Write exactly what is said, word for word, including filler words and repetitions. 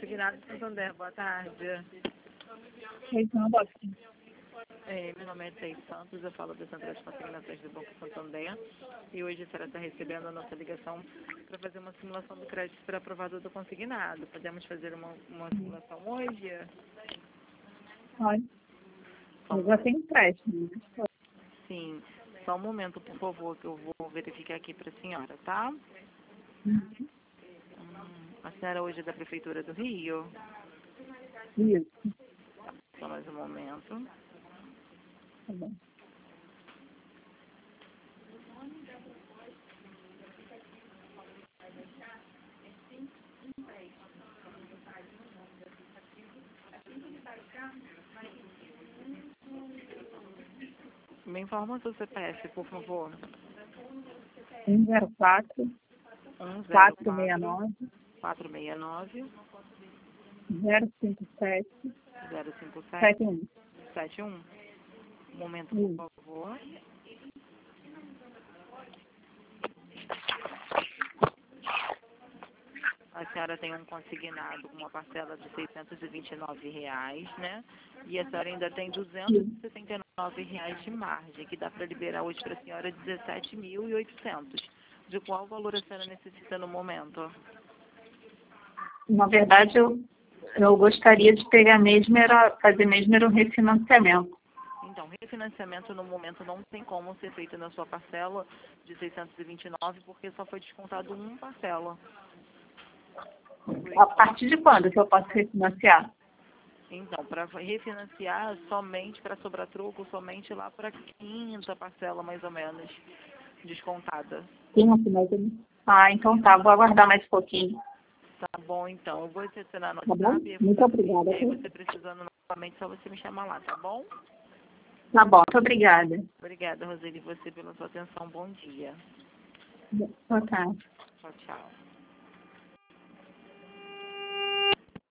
Consignado de Santander, boa tarde. Então, boa tarde. É, meu nome é Thaís Santos, eu falo da Central de Consignações do Banco Santander e hoje a senhora está recebendo a nossa ligação para fazer uma simulação do crédito para aprovado do consignado. Podemos fazer uma, uma simulação hoje? Olha, eu já tenho empréstimo. Né? Sim. Só um momento, por favor, que eu vou verificar aqui para a senhora, tá? Uhum. Hum, a senhora hoje é da Prefeitura do Rio? Isso. Só mais um momento. Tá bom. Me informa o seu C P F, por favor. um zero quatro, um zero quatro quatro, seis nove, quatro seis nove, zero cinco sete, zero cinco sete, sete um. sete um. Um momento, Isso. por favor. A senhora tem um consignado com uma parcela de seiscentos e vinte e nove reais, né? E a senhora ainda tem duzentos e sessenta e nove reais de margem, que dá para liberar hoje para a senhora dezessete mil e oitocentos. De qual valor a senhora necessita no momento? Na verdade, eu, eu gostaria de pegar mesmo, era, fazer mesmo era um refinanciamento. Então, refinanciamento no momento não tem como ser feito na sua parcela de seiscentos e vinte e nove, porque só foi descontado uma parcela. A partir de quando que eu posso refinanciar? Então, para refinanciar somente, para sobrar troco, somente lá para a quinta parcela, mais ou menos, descontada. Quinze, mais ou menos. Ah, então tá, vou aguardar mais um pouquinho. Tá bom, então. Eu vou te adicionar no Tá bom? WhatsApp. Muito obrigada. E aí você precisando novamente, só você me chamar lá, tá bom? Tá bom, muito obrigada. Obrigada, Roseli, você pela sua atenção. Bom dia. Boa tarde. Tchau, tchau.